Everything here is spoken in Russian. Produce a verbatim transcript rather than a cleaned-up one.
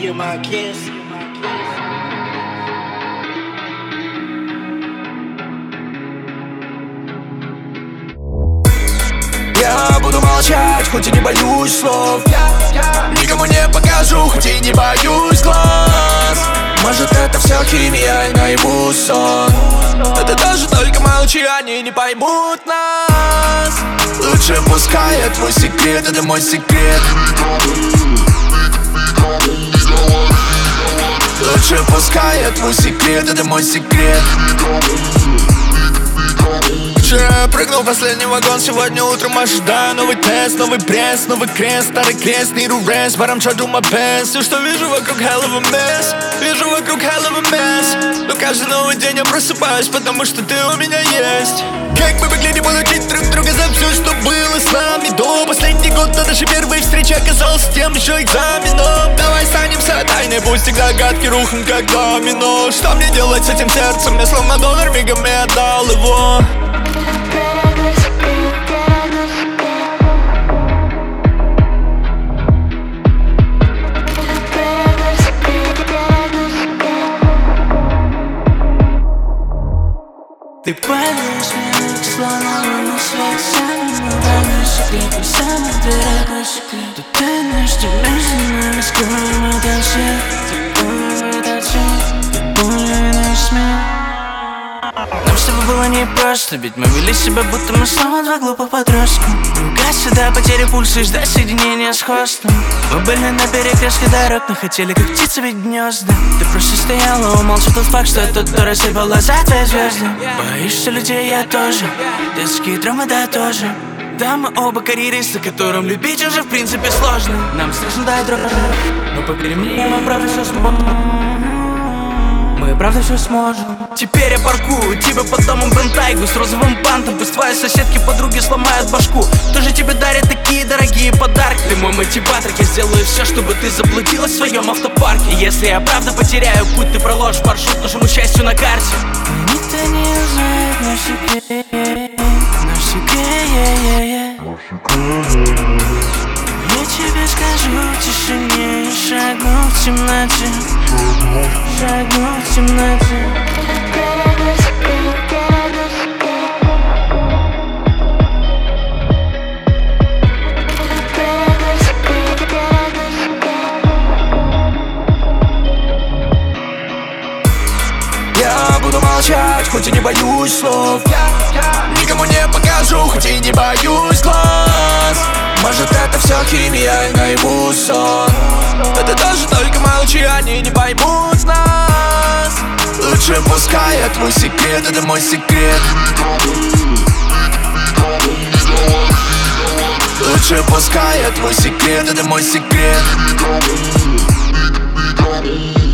you're my kiss. Я буду молчать, хоть и не боюсь слов. Никому не покажу, хоть и не боюсь глаз. Может, это все химия и наяву сон. Это даже только молчи, они не поймут нас. Лучше пускай, это твой секрет, это мой секрет. Лучше пускай, это твой секрет, это мой секрет. Вчера я прыгнул в последний вагон, сегодня утром ожидаю новый тест, новый пресс, новый крест, старый крест, need to rest, but I'm trying to do my best. Все, что вижу вокруг, hell of a mess, вижу вокруг, hell of a mess. Но каждый новый день я просыпаюсь, потому что ты у меня есть. Как мы могли не получить друг друга за все, что было с нами до последний год, но наши первые встречи оказалась тем еще экзаменом. Давай станемся тайной, пусть их догадки рухнут как домино. Что мне делать с этим сердцем? Я словно донор, мигом я отдал его. Ты поймешь меня, словно луна свет самый главный секрет, и самый дорогой секрет. Ты тайнешь, ты между нами скроем этот свет. Ты помнишь этот свет, ты помнишь наш смех. Нам с тобой было непросто, ведь мы вели себя, будто мы снова два глупых подростка. Ругать сюда, потери пульса и ждать соединения с хостом. Мы были на перекрестке дорог, но хотели как птицы ведь гнезда. Ты просто стояла, умолчал тот факт, что тот, кто рассыпала за твои звезды. Боишься людей, я тоже, детские травмы, да, тоже. Да, мы оба карьеристы, которым любить уже в принципе сложно. Нам страшно дать дрожь, но поверь мне, мы правда все сможем. Мы правда все сможем. Теперь я паркую тебя под домом Бентайгу с розовым бантом. Пусть твои соседки, подруги сломают башку. Кто же тебе дарит такие дорогие подарки? Ты мой мотиватор, я сделаю все, чтобы ты заблудилась в своем автопарке. Если я правда потеряю путь, ты проложишь маршрут нашему счастью на карте. Никто не узнает наш секрет, наш секрет. Я тебе скажу в тишине и шагну в темноте. Шагну в темноте. Я буду молчать, хоть и не боюсь слов. Никому не покажу, хоть и не боюсь глаз. Может, это все химия и наяву сон. Это даже только молчи, они не поймут нас. Лучше пускай, это твой секрет, это мой секрет. Лучше пускай, это твой секрет, это мой секрет.